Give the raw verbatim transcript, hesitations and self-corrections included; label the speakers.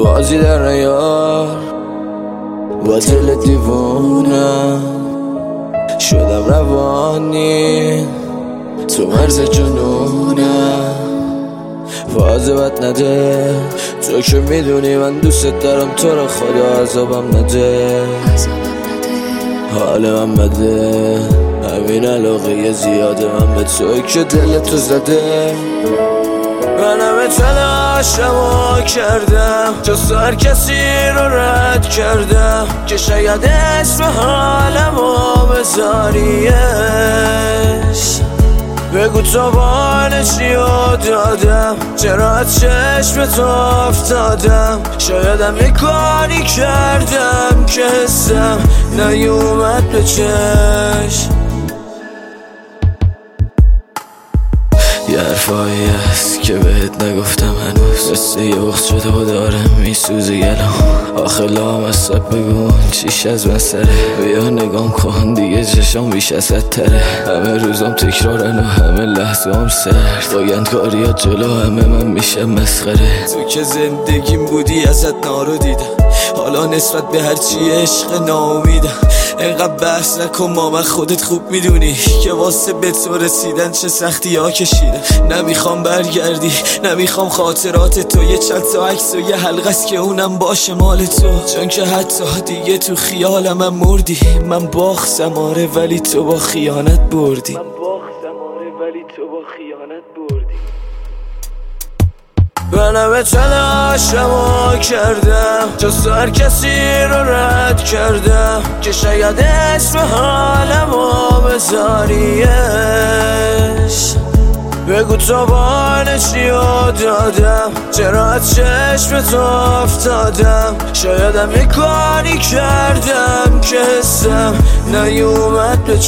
Speaker 1: بازی در نیار با دل دیوونم، شدم روانی تو مرز جنونم. واظبت نده تو که میدونی من دوست دارم تو رو، خدا عذابم نده، حال من بده، همین علاقه زیاده من به توی که دل تو زده. من همه تلاشمو کردم جز هر کسی رو رد کردم که شاید اسم حالمو بذاریش. بگو تو بانشیو دادم، چرا از چشم تو افتادم، شایدم یه کاری کردم که حسم نیومد به چشم. یه حرفایی هست که بهت نگفتم هنوز، مثل یه بخت شده و داره میسوزه گلم. آخه لام از سب بگون چیش از من سره، بیا نگام کن دیگه چشام بیش از حد تره. همه روزام تکرارن و همه لحظه هم سرد، بایندکاری ها جلو همه من میشه مسخره. تو که زندگیم بودی ازت نارو دیدم، حالا نسبت به هرچی عشق ناامیدم. اینقدر بحث نکن ماما، خودت خوب میدونی که واسه به تو رسیدن چه سختی ها کشیدم. نمیخوام برگردی، نمیخوام خاطرات تو، یه چند تا عکس و یه حلقه است که اونم باشه مال تو. چون که حتی دیگه تو خیالم هم مردی. من باختم آره ولی تو با خیانت بردی. من باختم آره ولی تو با خیانت بردی. من همه تلاشمو کردم جز هر کسی رو رد کردم که شاید اسم حالمو بذاریش. بگو تو بانشیو دادم، چرا از چشم تو افتادم، شایدم یه کاری کردم که حسم نیومد به